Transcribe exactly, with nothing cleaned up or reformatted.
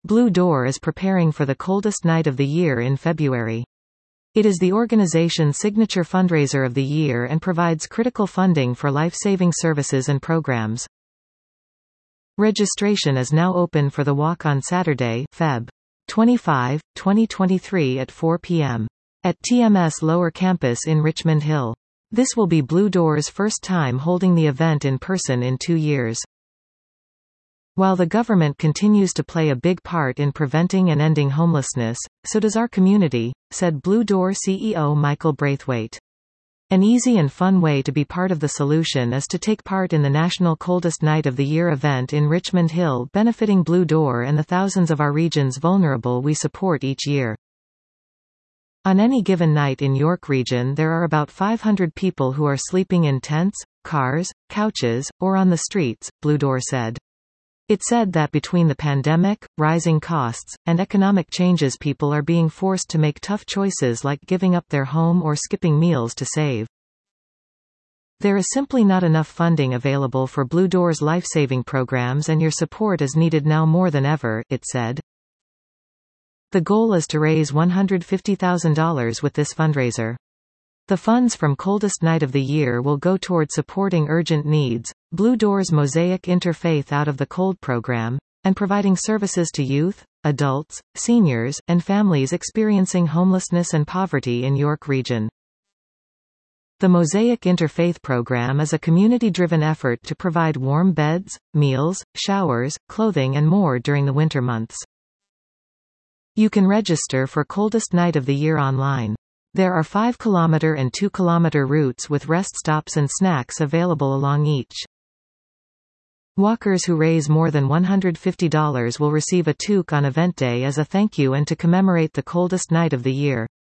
Blue Door is preparing for the coldest night of the year in February. It is the organization's signature fundraiser of the year and provides critical funding for life-saving services and programs. Registration is now open for the walk on Saturday, February twenty-fifth, twenty twenty-three at four p m at T M S Lower Campus in Richmond Hill. This will be Blue Door's first time holding the event in person in two years. While the government continues to play a big part in preventing and ending homelessness, so does our community, said Blue Door C E O Michael Braithwaite. An easy and fun way to be part of the solution is to take part in the National Coldest Night of the Year event in Richmond Hill, benefiting Blue Door and the thousands of our region's vulnerable we support each year. On any given night in York Region there are about five hundred people who are sleeping in tents, cars, couches, or on the streets, Blue Door said. It said that between the pandemic, rising costs, and economic changes people are being forced to make tough choices like giving up their home or skipping meals to save. There is simply not enough funding available for Blue Door's life-saving programs and your support is needed now more than ever, it said. The goal is to raise one hundred fifty thousand dollars with this fundraiser. The funds from Coldest Night of the Year will go toward supporting urgent needs, Blue Door's Mosaic Interfaith Out of the Cold program, and providing services to youth, adults, seniors, and families experiencing homelessness and poverty in York Region. The Mosaic Interfaith program is a community-driven effort to provide warm beds, meals, showers, clothing and more during the winter months. You can register for Coldest Night of the Year online. There are five kilometer and two kilometer routes with rest stops and snacks available along each. Walkers who raise more than one hundred fifty dollars will receive a toque on event day as a thank you and to commemorate the coldest night of the year.